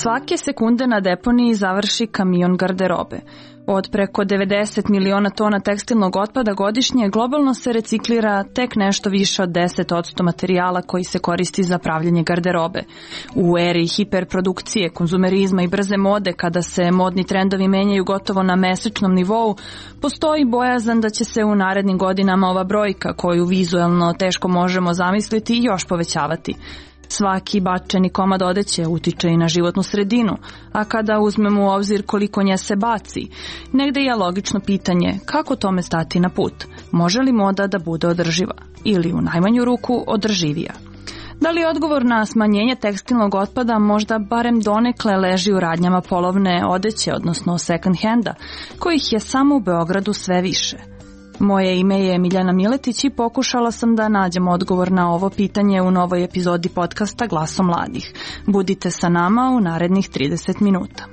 Svake sekunde na deponiji završi kamion garderobe. Od preko 90 miliona tona tekstilnog otpada godišnje globalno se reciklira tek nešto više od 10% materijala koji se koristi za pravljenje garderobe. U eri hiperprodukcije, konzumerizma i brze mode, kada se modni trendovi menjaju gotovo na mesečnom nivou, postoji bojazan da će se u narednim godinama ova brojka, koju vizuelno teško možemo zamisliti, još povećavati. Svaki bačeni komad odeće utiče i na životnu sredinu, a kada uzmemo u obzir koliko nje se baci, negde je logično pitanje kako tome stati na put. Može li moda da bude održiva ili u najmanju ruku održivija? Da li odgovor na smanjenje tekstilnog otpada možda barem donekle leži u radnjama polovne odeće, odnosno second handa, kojih je samo u Beogradu sve više? Moje ime je Miljana Miletić i pokušala sam da nađem odgovor na ovo pitanje u novoj epizodi podcasta Glasom mladih. Budite sa nama u narednih 30 minuta.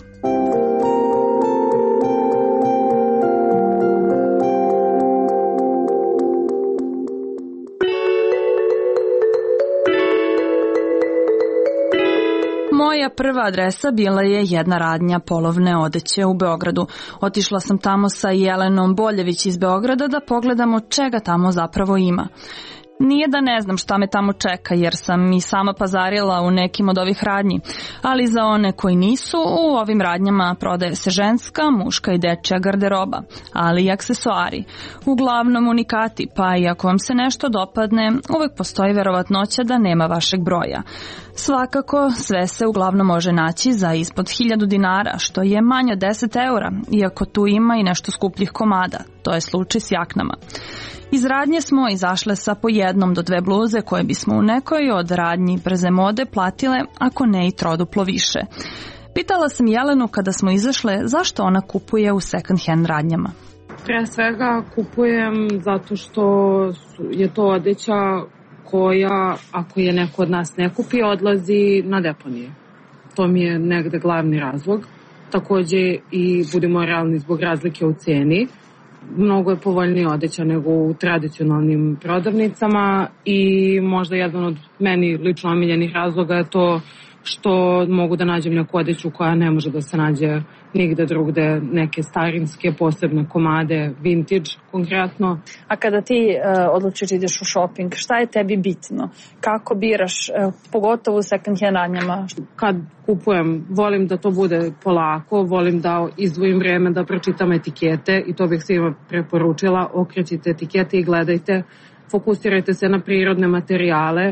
Moja prva adresa bila je jedna radnja polovne odeće u Beogradu. Otišla sam tamo sa Jelenom Boljević iz Beograda da pogledamo čega tamo zapravo ima. Nije da ne znam šta me tamo čeka, jer sam i sama pazarila u nekim od ovih radnji, ali za one koji nisu, u ovim radnjama prodaje se ženska, muška i dečja garderoba, ali i aksesoari. Uglavnom unikati, pa i ako vam se nešto dopadne, uvek postoji verovatnoća da nema vašeg broja. Svakako, sve se uglavnom može naći za ispod 1000 dinara, što je manje od 10 eura, iako tu ima i nešto skupljih komada. To je slučaj s jaknama. Iz radnje smo izašle sa po 1 do 2 bluze koje bismo u nekoj od radnji brze mode platile, ako ne i troduplo više. Pitala sam Jelenu kada smo izašle zašto ona kupuje u second hand radnjama. Pre svega kupujem zato što je to odeća koja, ako je neko od nas ne kupi, odlazi na deponije. To mi je negde glavni razlog. Takođe i budemo realni zbog razlike u ceni. Mnogo je povoljnija odeća nego u tradicionalnim prodavnicama i možda jedan od meni lično omiljenih razloga je to što mogu da nađem neku odeću koja ne može da se nađe nigde drugde, neke starinske posebne komade, vintage konkretno. A kada ti odlučiš ideš u shopping, šta je tebi bitno? Kako biraš, pogotovo u second hand radnjama? Kad kupujem, volim da to bude polako, volim da izdvojim vreme da pročitam etikete i to bih svima preporučila. Okrećite etikete i gledajte, fokusirajte se na prirodne materijale,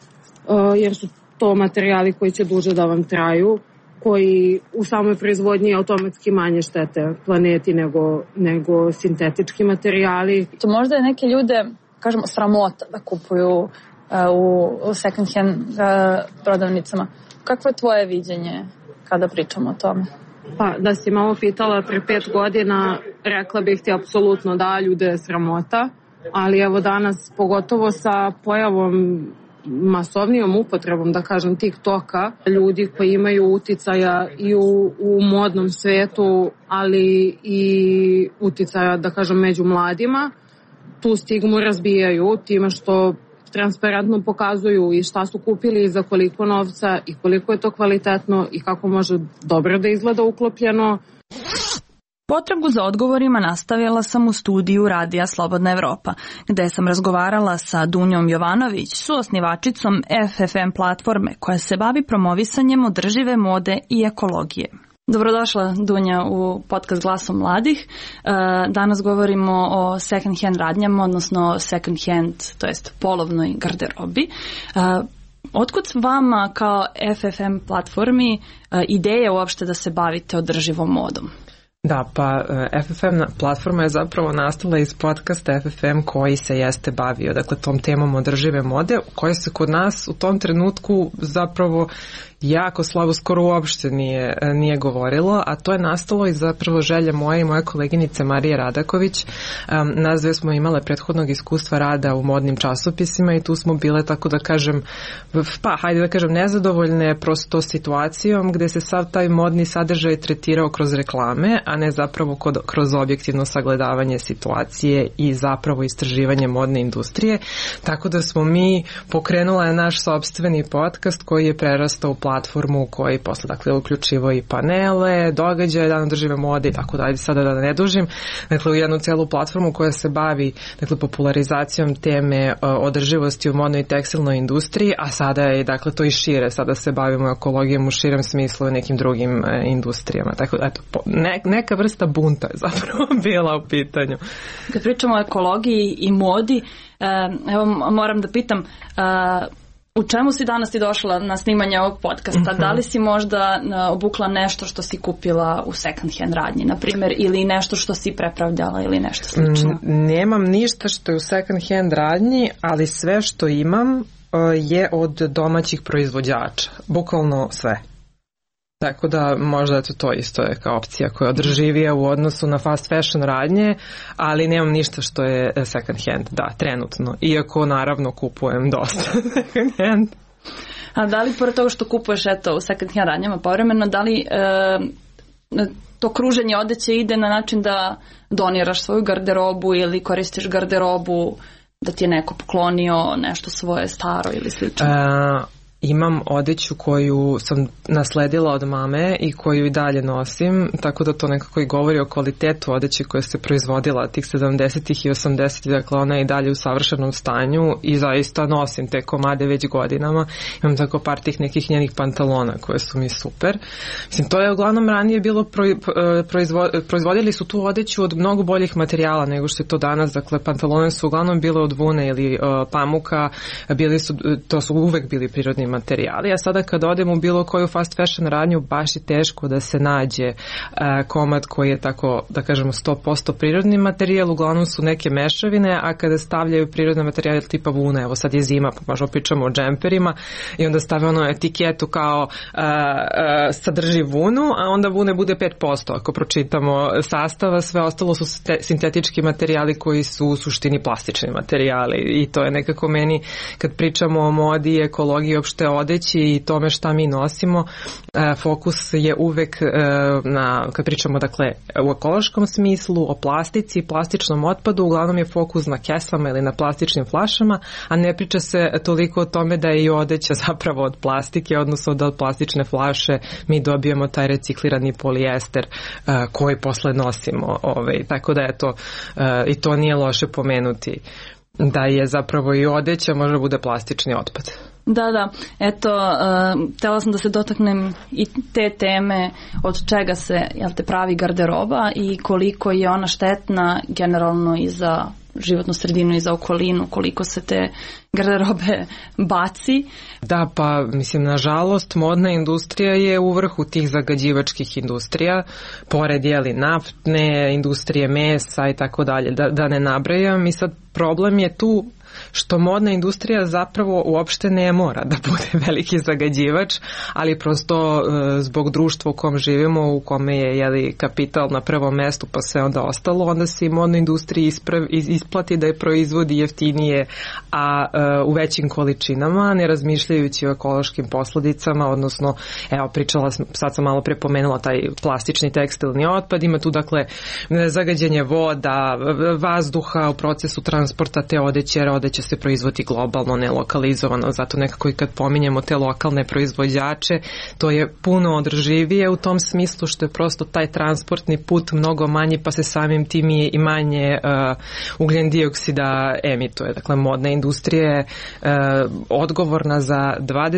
jer su to materijali koji će duže da vam traju, koji u samoj proizvodnji automatski manje štete planeti nego sintetički materijali. To možda je neke ljude, kažemo, sramota da kupuju u second hand prodavnicama. Kakvo je tvoje viđenje kada pričamo o tome? Pa, da si malo pitala pre 5 godina, rekla bih ti apsolutno da, ljude je sramota, ali evo danas, pogotovo sa pojavom masovnijom upotrebom, da kažem, TikToka, ljudi koji imaju uticaja i u modnom svetu, ali i uticaja, da kažem, među mladima, tu stigmu razbijaju time što transparentno pokazuju i šta su kupili i za koliko novca i koliko je to kvalitetno i kako može dobro da izgleda uklopljeno. Potragu za odgovorima nastavila sam u studiju Radija Slobodna Evropa, gde sam razgovarala sa Dunjom Jovanović, suosnivačicom FFM platforme koja se bavi promovisanjem održive mode i ekologije. Dobrodošla, Dunja, u podcast Glasom mladih. Danas govorimo o second hand radnjama, odnosno second hand, to jest polovnoj garderobi. Otkud vama kao FFM platformi ideja uopšte da se bavite održivom modom? Da, pa FFM platforma je zapravo nastala iz podcasta FFM koji se jeste bavio, dakle, tom temom održive mode, koja se kod nas u tom trenutku zapravo jako slabo, skoro uopšte nije govorilo, a to je nastalo iz zapravo želje moje i moje koleginice Marije Radaković. Nas dve smo imale prethodnog iskustva rada u modnim časopisima i tu smo bile, tako da kažem, nezadovoljne prosto situacijom gde se sav taj modni sadržaj tretirao kroz reklame, a a ne zapravo kroz objektivno sagledavanje situacije i zapravo istraživanje modne industrije. Tako da smo mi pokrenula naš sopstveni podcast koji je prerastao u platformu koji posle uključivo i panele, događaje, dan održive mode i tako dalje, sada da ne dužim. U jednu celu platformu koja se bavi popularizacijom teme održivosti u modnoj i tekstilnoj industriji, a sada je to i šire, sada se bavimo ekologijom u širem smislu i nekim drugim industrijama. Tako da, neka vrsta bunta je zapravo bila u pitanju. Kad pričamo o ekologiji i modi, evo moram da pitam, u čemu si danas ti došla na snimanje ovog podcasta? Da li si možda obukla nešto što si kupila u second hand radnji, na primjer, ili nešto što si prepravljala ili nešto slično? Nemam ništa što je u second hand radnji, ali sve što imam je od domaćih proizvođača. Bukvalno sve. Tako da možda to isto je kao opcija koja je održivija u odnosu na fast fashion radnje, ali nemam ništa što je second hand, da, trenutno. Iako naravno kupujem dosta second hand. A da li pored toga što kupuješ u second hand radnjama povremeno, da li to kruženje odeće ide na način da doniraš svoju garderobu ili koristiš garderobu da ti je neko poklonio nešto svoje staro ili slično? Imam odeću koju sam nasledila od mame i koju i dalje nosim, tako da to nekako i govori o kvalitetu odeće koja se proizvodila tih 70-ih i 80-ih, dakle ona je i dalje u savršenom stanju i zaista nosim te komade već godinama. Imam tako par tih nekih njenih pantalona koje su mi super. Mislim, to je uglavnom ranije bilo, proizvodili su tu odeću od mnogo boljih materijala nego što je to danas, dakle pantalone su uglavnom bile od vune ili pamuka, to su uvek bili prirodni materijali, a sada kad odem u bilo koju fast fashion radnju baš je teško da se nađe komad koji je tako, da kažemo, 100% prirodni materijal, uglavnom su neke mešavine, a kada stavljaju prirodne materijale tipa vune, evo sad je zima, pa možda pričamo o džemperima i onda stave ono etiketu kao sadrži vunu, a onda vune bude 5%, ako pročitamo sastava, sve ostalo su sintetički materijali koji su u suštini plastični materijali i to je nekako meni, kad pričamo o modi, ekologiji, opšte odeći i tome šta mi nosimo, fokus je uvek kad pričamo dakle u ekološkom smislu, o plastici, plastičnom otpadu, uglavnom je fokus na kesama ili na plastičnim flašama, a ne priča se toliko o tome da je i odeća zapravo od plastike, odnosno da od plastične flaše mi dobijemo taj reciklirani polijester koji posle nosimo. Tako da je to, i to nije loše pomenuti, da je zapravo i odeća može bude plastični otpad. Da, eto, htjela sam da se dotaknem i te teme od čega se pravi garderoba i koliko je ona štetna generalno i za životnu sredinu i za okolinu, koliko se te garderobe baci. Da, pa mislim, nažalost, modna industrija je u vrhu tih zagađivačkih industrija, pored naftne industrije, mesa i tako dalje, da ne nabrajam. I sad problem je tu što modna industrija zapravo uopšte ne mora da bude veliki zagađivač, ali prosto zbog društva u kom živimo, u kome je kapital na prvom mestu pa sve onda ostalo, onda se i modnoj industriji isplati da je proizvodi jeftinije, a u većim količinama, ne razmišljajući o ekološkim posledicama, odnosno, evo, pričala sam, sad sam malo prepomenula taj plastični tekstilni otpad, ima tu dakle zagađenje voda, vazduha u procesu transporta te odeće, jer odeće se proizvodi globalno, ne lokalizovano, zato nekako i kad pominjemo te lokalne proizvođače, to je puno održivije u tom smislu što je prosto taj transportni put mnogo manji, pa se samim tim i manje ugljen dioksida emituje. Dakle, modna industrija je odgovorna za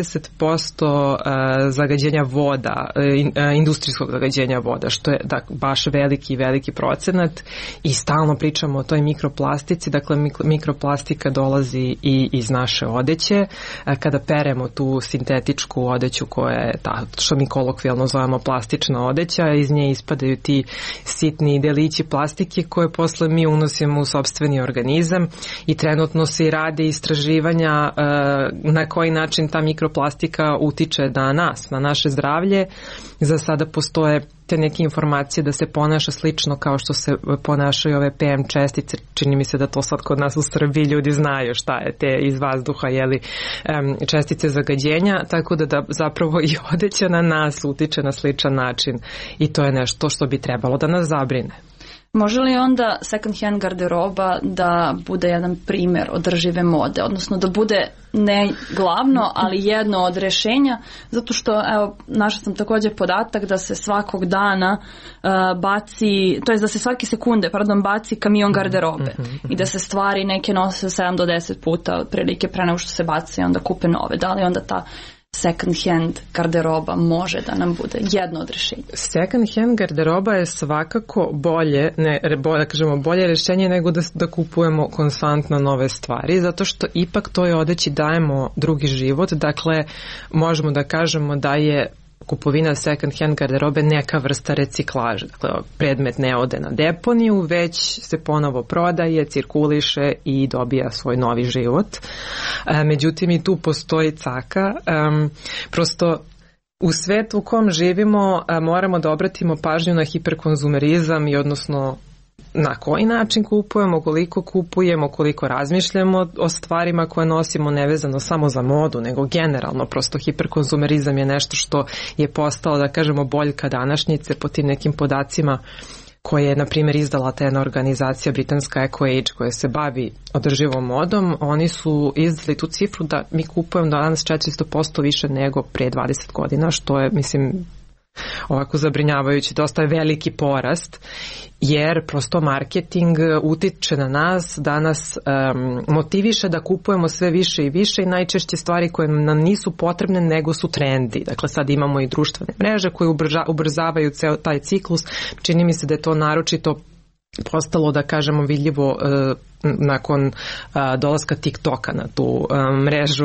20% zagađenja voda, industrijskog zagađenja voda, što je baš veliki procenat i stalno pričamo o toj mikroplastici. Dakle, mikroplastika dolazi i iz naše odeće. Kada peremo tu sintetičku odeću koja je što mi kolokvijalno zovemo plastična odeća, iz nje ispadaju ti sitni delići plastike koje posle mi unosimo u sopstveni organizam i trenutno se i rade istraživanja na koji način ta mikroplastika utiče na nas, na naše zdravlje. Za sada postoje te neke informacije da se ponaša slično kao što se ponašaju ove PM čestice. Čini mi se da to sad kod nas u Srbiji ljudi znaju šta je te iz vazduha, čestice zagađenja, tako da zapravo i odeća na nas utiče na sličan način i to je nešto što bi trebalo da nas zabrine. Može li onda second hand garderoba da bude jedan primjer održive mode, odnosno da bude ne glavno, ali jedno od rješenja, zato što, evo, našla sam također podatak da se svakog dana baci, to jest da se svake sekunde, baci kamion garderobe i da se stvari neke nose 7 do 10 puta otprilike pre nego što se baci i onda kupe nove. Da li onda ta second hand garderoba može da nam bude jedno od rješenja? Second hand garderoba je svakako bolje rješenje nego da kupujemo konstantno nove stvari, zato što ipak toj odeći dajemo drugi život. Dakle, možemo da kažemo da je kupovina second hand garderobe neka vrsta reciklaže. Dakle, predmet ne ode na deponiju, već se ponovo prodaje, cirkuliše i dobija svoj novi život. Međutim, i tu postoji caka. Prosto u svetu u kom živimo moramo da obratimo pažnju na hiperkonzumerizam i odnosno na koji način kupujemo, koliko razmišljamo o stvarima koje nosimo, nevezano samo za modu, nego generalno. Prosto hiperkonzumerizam je nešto što je postalo, da kažemo, boljka današnjice po tim nekim podacima koje je, na primjer, izdala ta jedna organizacija britanska EcoAge koja se bavi održivom modom. Oni su izdali tu cifru da mi kupujemo danas 400% više nego pre 20 godina, što je, mislim, ovako zabrinjavajući, dosta je veliki porast, jer prosto marketing utiče na nas, da nas motiviše da kupujemo sve više i više i najčešće stvari koje nam nisu potrebne nego su trendi. Dakle, sad imamo i društvene mreže koje ubrzavaju ceo taj ciklus. Čini mi se da je to naročito postalo, da kažemo, vidljivo nakon dolaska TikToka na tu mrežu,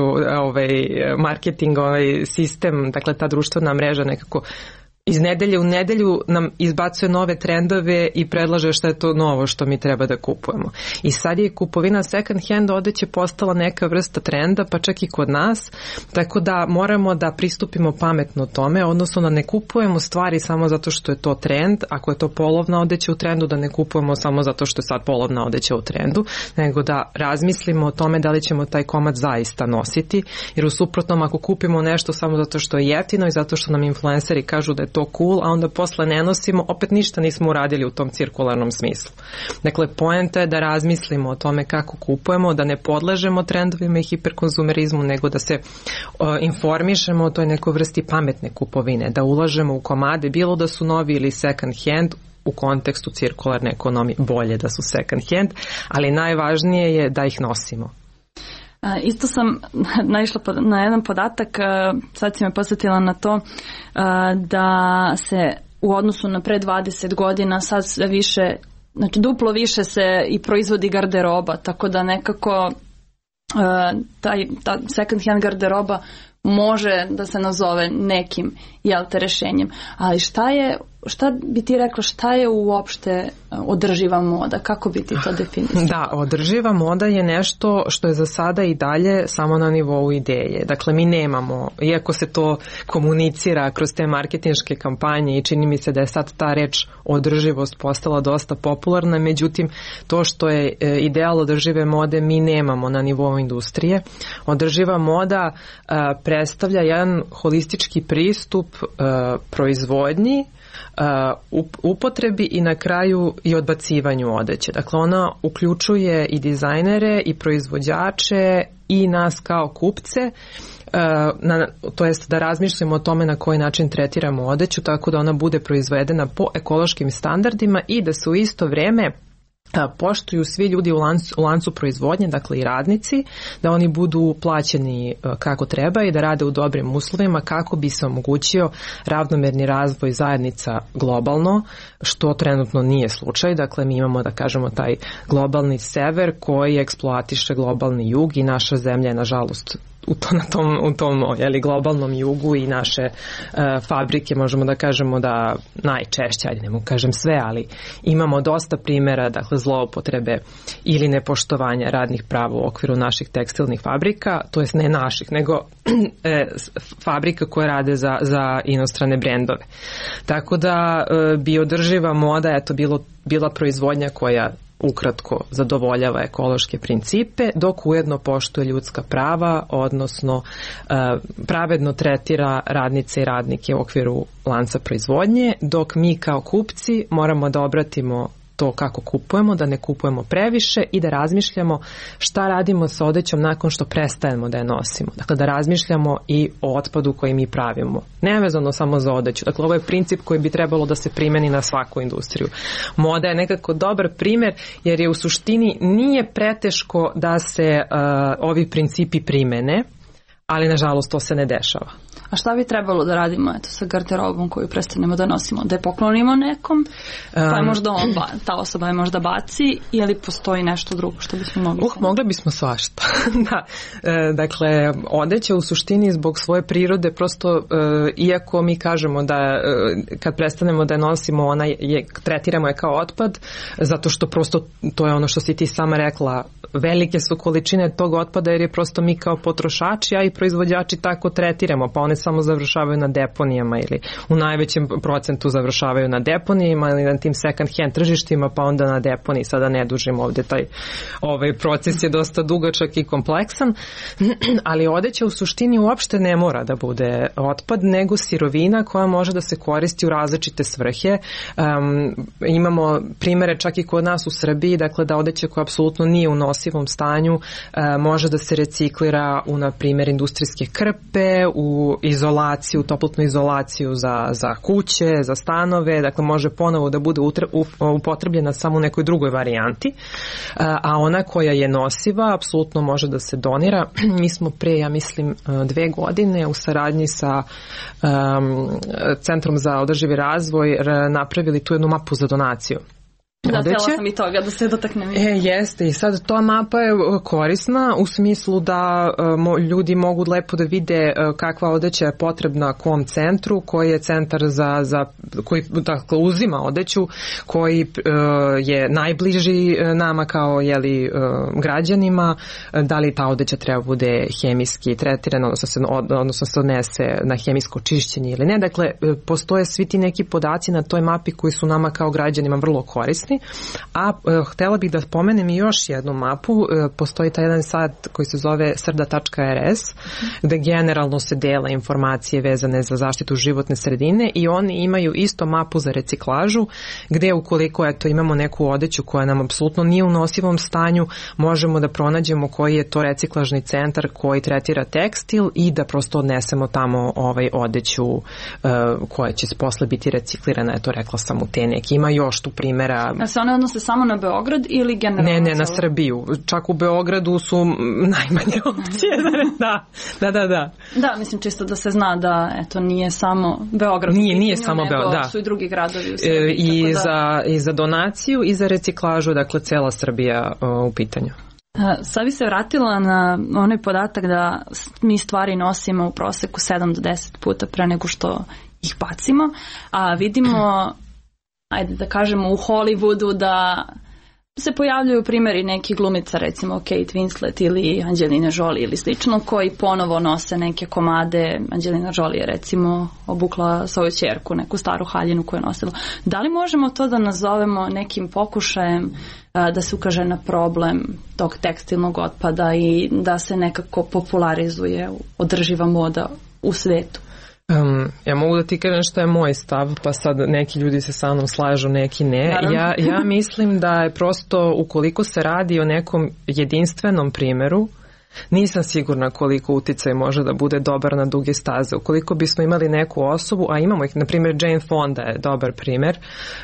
marketing, sistem, dakle ta društvena mreža nekako iz nedelje u nedelju nam izbacuje nove trendove i predlaže šta je to novo što mi treba da kupujemo. I sad je kupovina second hand odeće postala neka vrsta trenda, pa čak i kod nas, tako da moramo da pristupimo pametno tome, odnosno da ne kupujemo stvari samo zato što je to trend, ako je to polovna odeća u trendu, da ne kupujemo samo zato što je sad polovna odeća u trendu, nego da razmislimo o tome da li ćemo taj komad zaista nositi, jer u suprotnom ako kupimo nešto samo zato što je jeftino i zato što nam influenceri kažu da je to cool, a onda posle ne nosimo, opet ništa nismo uradili u tom cirkularnom smislu. Dakle, poenta je da razmislimo o tome kako kupujemo, da ne podležemo trendovima i hiperkonzumerizmu, nego da se informišemo o toj nekoj vrsti pametne kupovine, da ulažemo u komade, bilo da su novi ili second hand, u kontekstu cirkularne ekonomije bolje da su second hand, ali najvažnije je da ih nosimo. Isto sam naišla na jedan podatak, sad si me podsjetila na to, da se u odnosu na pre 20 godina sad sve više, znači duplo više se i proizvodi garderoba, tako da nekako ta second hand garderoba može da se nazove nekim rješenjem. Ali šta bi ti rekla, šta je uopšte održiva moda? Kako bi ti to definisala? Da, održiva moda je nešto što je za sada i dalje samo na nivou ideje. Dakle, mi nemamo, iako se to komunicira kroz te marketinške kampanje i čini mi se da je sad ta reč održivost postala dosta popularna, međutim, to što je ideal održive mode mi nemamo na nivou industrije. Održiva moda predstavlja jedan holistički pristup proizvodnji, upotrebi i na kraju i odbacivanju odeće. Dakle, ona uključuje i dizajnere i proizvođače i nas kao kupce, to jest da razmišljamo o tome na koji način tretiramo odeću tako da ona bude proizvedena po ekološkim standardima i da se u isto vrijeme poštuju svi ljudi u lancu proizvodnje, dakle i radnici, da oni budu plaćeni kako treba i da rade u dobrim uslovima kako bi se omogućio ravnomerni razvoj zajednica globalno, što trenutno nije slučaj. Dakle, mi imamo, da kažemo, taj globalni sever koji eksploatiše globalni jug i naša zemlja je, nažalost, u tom globalnom jugu i naše fabrike, možemo da kažemo da najčešće, ne mogu kažem sve, ali imamo dosta primjera, dakle, zloupotrebe ili nepoštovanja radnih prava u okviru naših tekstilnih fabrika, to jest ne naših, nego fabrika koje rade za inostrane brendove. Tako da bi održiva moda bila proizvodnja koja ukratko zadovoljava ekološke principe, dok ujedno poštuje ljudska prava, odnosno pravedno tretira radnice i radnike u okviru lanca proizvodnje, dok mi kao kupci moramo da obratimo to kako kupujemo, da ne kupujemo previše i da razmišljamo šta radimo sa odećom nakon što prestajemo da je nosimo. Dakle, da razmišljamo i o otpadu koji mi pravimo. Nevezano samo za odeću. Dakle, ovo je princip koji bi trebalo da se primeni na svaku industriju. Moda je nekako dobar primjer jer je u suštini nije preteško da se ovi principi primene, ali nažalost to se ne dešava. A šta bi trebalo da radimo sa garderobom koju prestanemo da nosimo? Da je poklonimo nekom, pa je možda ta osoba je možda baci, ili postoji nešto drugo što bismo mogli? Mogli bismo svašta. Da. Dakle, odeća u suštini zbog svoje prirode prosto, iako mi kažemo da kad prestanemo da je nosimo, tretiramo je kao otpad, zato što prosto to je ono što si ti sama rekla, velike su količine tog otpada jer je prosto mi kao potrošači, a i proizvođači tako tretiramo, pa one samo završavaju na deponijama ili u najvećem procentu završavaju na deponijama ili na tim second hand tržištima, pa onda na deponiji. Sada ne dužimo ovdje, ovaj proces je dosta dugačak i kompleksan, ali odeća u suštini uopšte ne mora da bude otpad, nego sirovina koja može da se koristi u različite svrhe. Imamo primere čak i kod nas u Srbiji, dakle da odeća koja apsolutno nije u nosivom stanju može da se reciklira u, na primjer, industrijske krpe, u izolaciju, toplotnu izolaciju za kuće, za stanove, dakle može ponovo da bude upotrebljena samo u nekoj drugoj varijanti, a ona koja je nosiva apsolutno može da se donira. Mi smo pre, ja mislim, 2 godine u saradnji sa Centrom za održivi razvoj napravili tu jednu mapu za donaciju. Da, htjela sam i toga da se dotaknem. Jeste, i sad ta mapa je korisna u smislu da ljudi mogu lepo da vide kakva odeća je potrebna kom centru, koji je centar koji dakle, uzima odeću, koji je najbliži nama kao građanima, da li ta odeća treba bude hemijski tretirana, odnosno se odnese na hemijsko čišćenje ili ne. Dakle, postoje svi ti neki podaci na toj mapi koji su nama kao građanima vrlo korisni. A htjela bih da pomenem i još jednu mapu. Postoji taj jedan sajt koji se zove srda.rs gde generalno se dele informacije vezane za zaštitu životne sredine i oni imaju isto mapu za reciklažu gde ukoliko imamo neku odeću koja nam apsolutno nije u nosivom stanju, možemo da pronađemo koji je to reciklažni centar koji tretira tekstil i da prosto odnesemo tamo odeću koja će posle biti reciklirana. Eto, rekla sam u te neki. Ima još tu primjera. Se one odnose samo na Beograd ili generalno? Ne, na Srbiju. Čak u Beogradu su najmanje opcije. Da. Da, mislim čisto da se zna da nije samo Beograd. Nije samo Beograd, da. Su i drugi gradovi u Srbiji. I za donaciju i za reciklažu, dakle cela Srbija u pitanju. Sad bi se vratila na onaj podatak da mi stvari nosimo u proseku 7 do 10 puta pre nego što ih bacimo, a vidimo ajde da kažemo u Hollywoodu da se pojavljaju primjeri neki glumica, recimo Kate Winslet ili Angelina Jolie ili slično, koji ponovo nose neke komade. Angelina Jolie je recimo obukla svoju ćerku, neku staru haljinu koju je nosila. Da li možemo to da nazovemo nekim pokušajem da se ukaže na problem tog tekstilnog otpada i da se nekako popularizuje održiva moda u svetu? Ja mogu da ti kažem što je moj stav, pa sad neki ljudi se sa mnom slažu, neki ne. Ja mislim da je prosto ukoliko se radi o nekom jedinstvenom primjeru, nisam sigurna koliko uticaj može da bude dobar na duge staze. Ukoliko bismo imali neku osobu, a imamo ih, na primjer Jane Fonda je dobar primjer,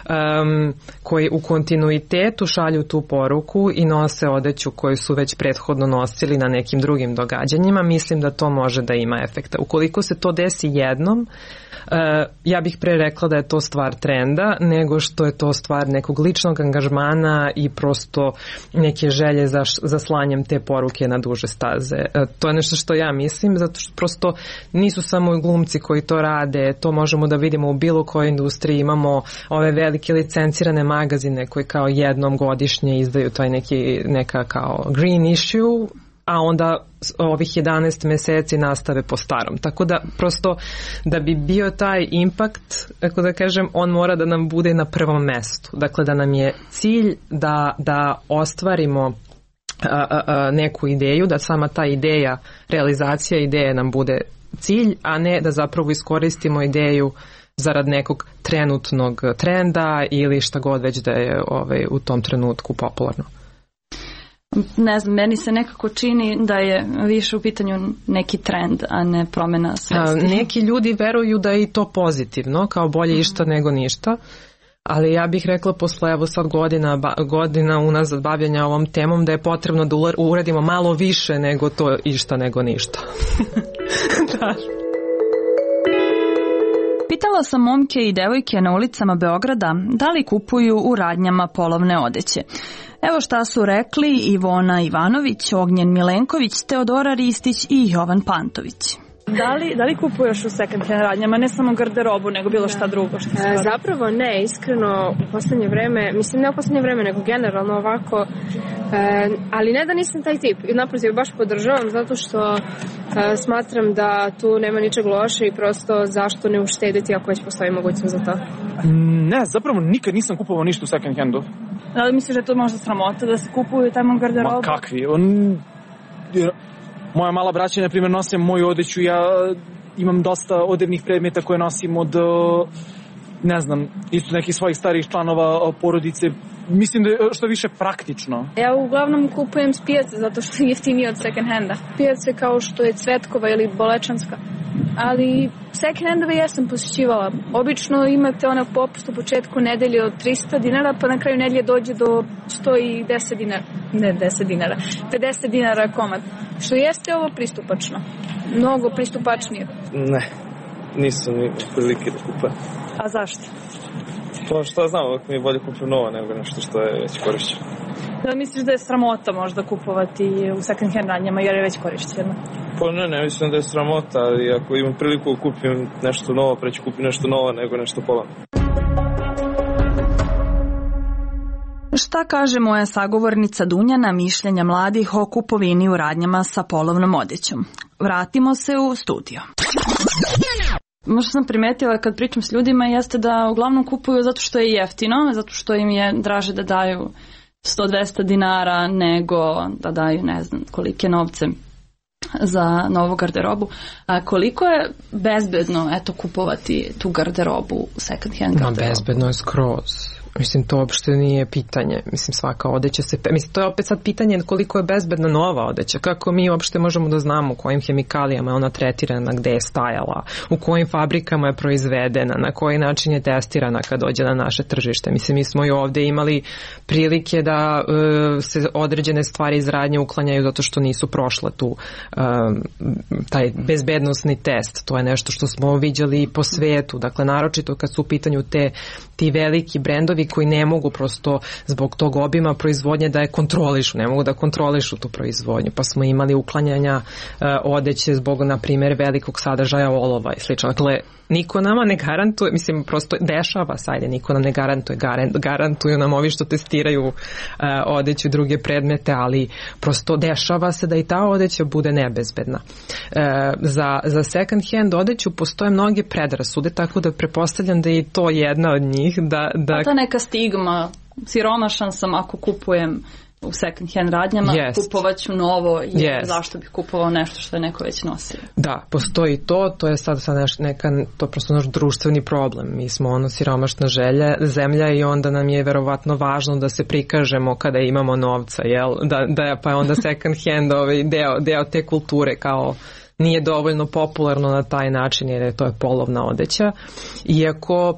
koji u kontinuitetu šalju tu poruku i nose odeću koju su već prethodno nosili na nekim drugim događanjima, mislim da to može da ima efekta. Ukoliko se to desi jednom, ja bih pre rekla da je to stvar trenda, nego što je to stvar nekog ličnog angažmana i prosto neke želje za slanjem te poruke na duže staze. metastaze. To je nešto što ja mislim, zato što prosto nisu samo i glumci koji to rade, to možemo da vidimo u bilo kojoj industriji. Imamo ove velike licencirane magazine koji kao jednom godišnje izdaju taj neka kao green issue, a onda ovih 11 meseci nastave po starom. Tako da prosto da bi bio taj impact, tako da kažem, on mora da nam bude na prvom mestu. Dakle, da nam je cilj da ostvarimo neku ideju, da sama ta ideja, realizacija ideje nam bude cilj, a ne da zapravo iskoristimo ideju zarad nekog trenutnog trenda ili šta god već da je u tom trenutku popularno. Ne znam, meni se nekako čini da je više u pitanju neki trend, a ne promena svesti. Neki ljudi veruju da je i to pozitivno, kao bolje išta nego ništa, ali ja bih rekla posle evo sad godina unazad bavljenja ovom temom da je potrebno da uradimo malo više nego to išta nego ništa. Da. Pitala sam momke i devojke na ulicama Beograda da li kupuju u radnjama polovne odeće. Evo šta su rekli Ivona Ivanović, Ognjen Milenković, Teodora Ristić i Jovan Pantović. Da li kupuješ u second hand radnjama, ne samo garderobu, nego bilo šta drugo? Zapravo ne, iskreno u poslednje vreme, mislim ne u poslednje vreme, nego generalno ovako, ali ne da nisam taj tip. I naprotiv, baš podržavam zato što smatram da tu nema ničeg loše i prosto zašto ne uštediti ako već postoji mogućnost za to. Ne, zapravo nikad nisam kupovao ništa u second handu. Da li misliš da je to možda sramota da se kupuju tamo garderobu? Ma kakvi, moja mala braća, na primjer, nose moju odeću, ja imam dosta odevnih predmeta koje nosim od, ne znam, isto nekih svojih starijih članova porodice. Mislim da je što više praktično. Ja uglavnom kupujem s pijace zato što je jeftinije od second handa. Pijace kao što je Cvetkova ili Bolečanska. Ali second handove ja sam posjećivala. Obično imate onaj popust u početku nedelje od 300 dinara, pa na kraju nedelje dođe do 110 dinara. Ne 10 dinara, 50 dinara komad. Što jeste ovo pristupačno. Mnogo pristupačnije. Ne, nisam ni prilike da kupujem. A zašto? To što znam, uvijek mi je bolje kupim novo nego nešto što je već korišćeno. Da li misliš da je sramota možda kupovati u second hand radnjama jer je već korišćeno? Pa ne mislim da je sramota, ali ako imam priliku kupim nešto novo, preću kupim nešto novo nego nešto polovno. Šta kaže moja sagovornica Dunja na mišljenja mladih o kupovini u radnjama sa polovnom odećom? Vratimo se u studio. Možda sam primetila kad pričam s ljudima jeste da uglavnom kupuju zato što je jeftino, zato što im je draže da daju 100-200 dinara nego da daju ne znam kolike novce za novu garderobu. A koliko je bezbedno kupovati tu garderobu u second hand garderobu? Bezbedno je skroz. Mislim, to uopšte nije pitanje. Mislim, svaka odeća se... Mislim, to je opet sad pitanje koliko je bezbedna nova odeća. Kako mi uopšte možemo da znamo u kojim hemikalijama je ona tretirana, gde je stajala, u kojim fabrikama je proizvedena, na koji način je testirana kad dođe na naše tržište. Mislim, mi smo i ovde imali prilike da se određene stvari iz radnje uklanjaju zato što nisu prošle tu taj bezbednosni test. To je nešto što smo viđali po svetu. Dakle, naročito kad su u pitanju ti veliki brendovi koji ne mogu prosto zbog tog obima proizvodnje da je kontrolišu, ne mogu da kontrolišu tu proizvodnju, pa smo imali uklanjanja odeće zbog, na primjer, velikog sadržaja olova i slično. Dakle, niko nama ne garantuje, mislim, prosto dešava sajde, niko nam ne garantuje, garantuju nam ovi što testiraju odeću i druge predmete, ali prosto dešava se da i ta odeća bude nebezbedna. Za second hand odeću postoje mnoge predrasude, tako da prepostavljam da je to jedna od njih. A ta neka stigma, siromašan sam ako kupujem u second hand radnjama, kupovat ću novo i zašto bih kupovao nešto što je neko već nosio. Da, postoji to je sad to je prosto naš društveni problem. Mi smo siromašna zemlja i onda nam je verovatno važno da se prikažemo kada imamo novca, jel? Pa je onda second hand deo te kulture kao nije dovoljno popularno na taj način jer to je polovna odeća. Iako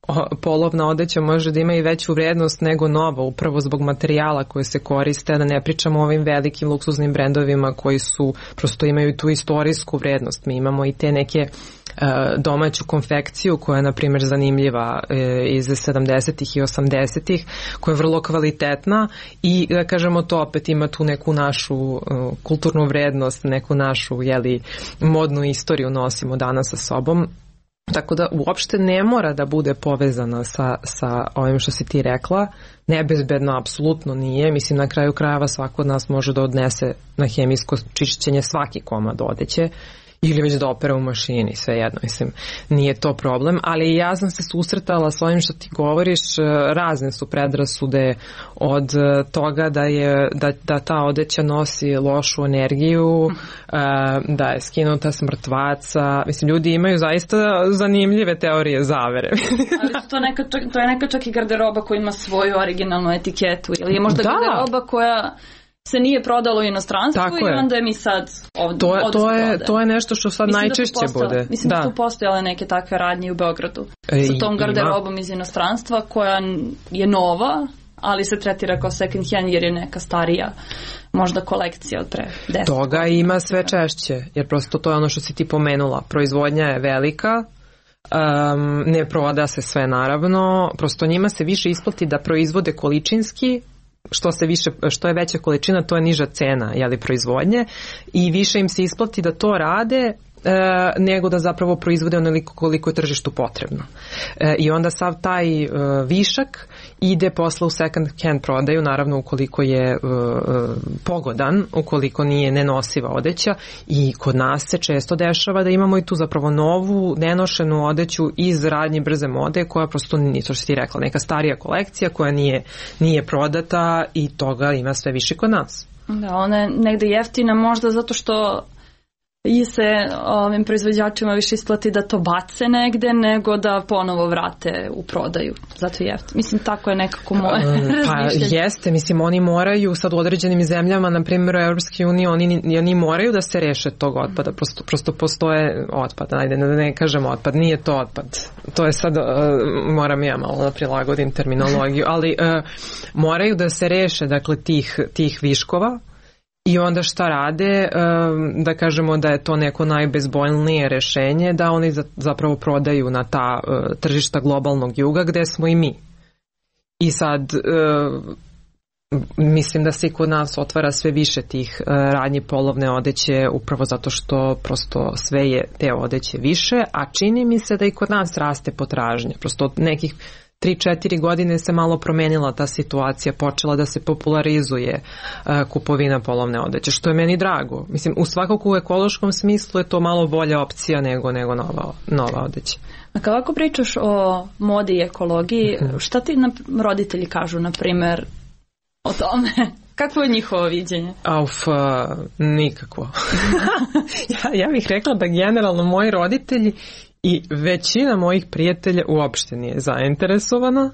polovna odeća može da ima i veću vrednost nego nova, upravo zbog materijala koje se koriste, da ne pričamo o ovim velikim luksuznim brendovima koji su, prosto imaju tu istorijsku vrednost. Mi imamo i te neke domaću konfekciju koja je, na primjer, zanimljiva iz 70-ih i 80-ih, koja je vrlo kvalitetna i, da kažemo, to opet ima tu neku našu kulturnu vrednost, neku našu, modnu istoriju nosimo danas sa sobom. Tako da uopšte ne mora da bude povezana sa ovim što si ti rekla. Nebezbedno apsolutno nije. Mislim, na kraju krajeva svako od nas može da odnese na hemijsko čišćenje svaki komad odeće ili već da opere u mašini, svejedno, mislim, nije to problem, ali ja sam se susretala s ovim što ti govoriš, razne su predrasude od toga da ta odeća nosi lošu energiju, da je skinuta s mrtvaca, mislim, ljudi imaju zaista zanimljive teorije zavere. Ali to je neka čak i garderoba koja ima svoju originalnu etiketu, ili je možda garderoba koja se nije prodalo u inostranstvu i onda je mi sad ovdje to je nešto što sad najčešće bude. Mislim da su postojale neke takve radnje u Beogradu sa tom garderobom iz inostranstva koja je nova, ali se tretira kao second hand jer je neka starija možda kolekcija od pre 10. Toga ima sve češće, jer prosto to je ono što si ti pomenula. Proizvodnja je velika, ne proda se sve naravno, prosto njima se više isplati da proizvode količinski, što je veća količina, to je niža cena proizvodnje i više im se isplati da to rade nego da zapravo proizvode onoliko koliko je tržištu potrebno. I onda sav taj višak ide posle u second hand prodaju, naravno ukoliko je pogodan, ukoliko nije nenosiva odeća, i kod nas se često dešava da imamo i tu zapravo novu, nenošenu odeću iz radnje brze mode koja prosto nije, to što ti rekla, neka starija kolekcija koja nije prodata i toga ima sve više kod nas. Da, ona je negde jeftina možda zato što i se ovim proizvođačima više isplati da to bace negde nego da ponovo vrate u prodaju. Zato je jeftin. Mislim, tako je nekako moje razmišljanje. Pa jeste, mislim, oni moraju sad u određenim zemljama, na primjer u Europskoj uniji, oni moraju da se reše tog otpada. Prosto postoje otpad. Ajde, ne kažem otpad, nije to otpad. To je sad, moram ja malo da prilagodim terminologiju, ali moraju da se reše, dakle, tih viškova. I onda šta rade, da kažemo da je to neko najbezbolnije rešenje, da oni zapravo prodaju na ta tržišta globalnog juga gde smo i mi. I sad mislim da se i kod nas otvara sve više tih radnji polovne odeće upravo zato što prosto sve je te odeće više, a čini mi se da i kod nas raste potražnja. Prosto od nekih 3-4 godine se malo promenila ta situacija, počela da se popularizuje kupovina polovne odeće, što je meni drago. Mislim, u svakako u ekološkom smislu je to malo bolja opcija nego nova odeća. A kako pričaš o modi i ekologiji, šta ti roditelji kažu, na primer, o tome? Kakvo je njihovo viđenje? Nikakvo. ja bih rekla da generalno moji roditelji i većina mojih prijatelja uopšte nije zainteresovana.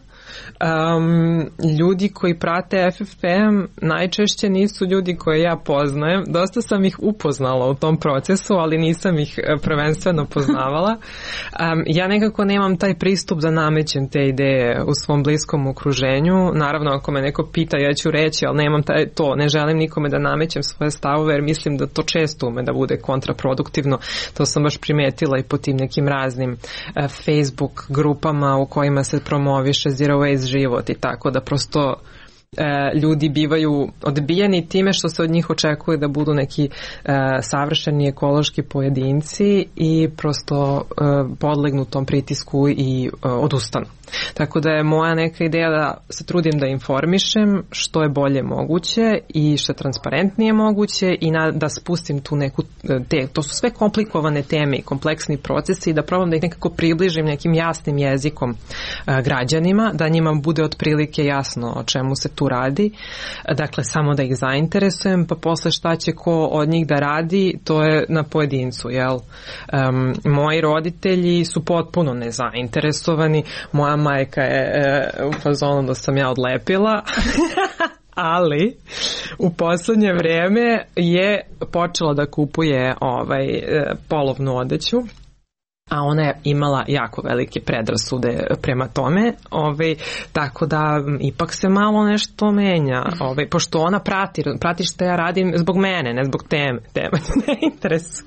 Ljudi koji prate FFM najčešće nisu ljudi koje ja poznajem. Dosta sam ih upoznala u tom procesu, ali nisam ih prvenstveno poznavala. Ja nekako nemam taj pristup da namećem te ideje u svom bliskom okruženju. Naravno, ako me neko pita, ja ću reći, ali nemam to. Ne želim nikome da namećem svoje stavove, jer mislim da to često ume da bude kontraproduktivno. To sam baš primetila i po tim nekim raznim Facebook grupama u kojima se promoviše zero waste život i tako, da prosto ljudi bivaju odbijeni time što se od njih očekuje da budu neki savršeni ekološki pojedinci i prosto podlegnu tom pritisku i odustanu. Tako da je moja neka ideja da se trudim da informišem što je bolje moguće i što je transparentnije moguće i da spustim tu neku, to su sve komplikovane teme i kompleksni procesi i da probam da ih nekako približim nekim jasnim jezikom građanima, da njima bude otprilike jasno o čemu se tu radi. Dakle, samo da ih zainteresujem, pa posle šta će ko od njih da radi, to je na pojedincu, jel? Moji roditelji su potpuno nezainteresovani, moja majka je u fazonu da sam ja odlepila, ali u poslednje vreme je počela da kupuje polovnu odeću a ona je imala jako velike predrasude prema tome, tako da ipak se malo nešto menja, pošto ona prati što ja radim zbog mene, ne zbog teme ne interes.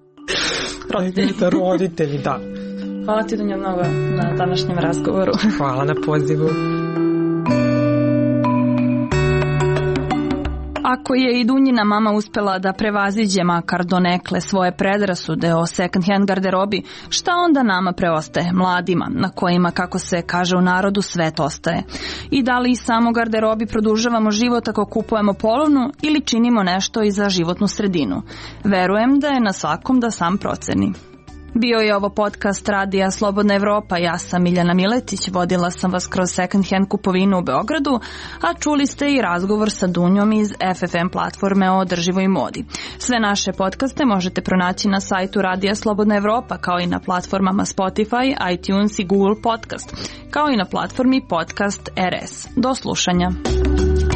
Roditelji, da. Hvala ti, Dunja, mnogo na današnjem razgovoru. Hvala na pozivu. Ako je i Dunjina mama uspela da prevaziđe makar donekle svoje predrasude o second hand garderobi, šta onda nama preostaje, mladima, na kojima, kako se kaže u narodu, svet ostaje? I da li i samo garderobi produžavamo život ako kupujemo polovnu ili činimo nešto i za životnu sredinu? Verujem da je na svakom da sam proceni. Bio je ovo podcast Radija Slobodna Evropa, ja sam Miljana Miletić, vodila sam vas kroz second hand kupovinu u Beogradu, a čuli ste i razgovor sa Dunjom iz FFM platforme o održivoj modi. Sve naše podcaste možete pronaći na sajtu Radija Slobodna Evropa, kao i na platformama Spotify, iTunes i Google Podcast, kao i na platformi Podcast RS. Do slušanja.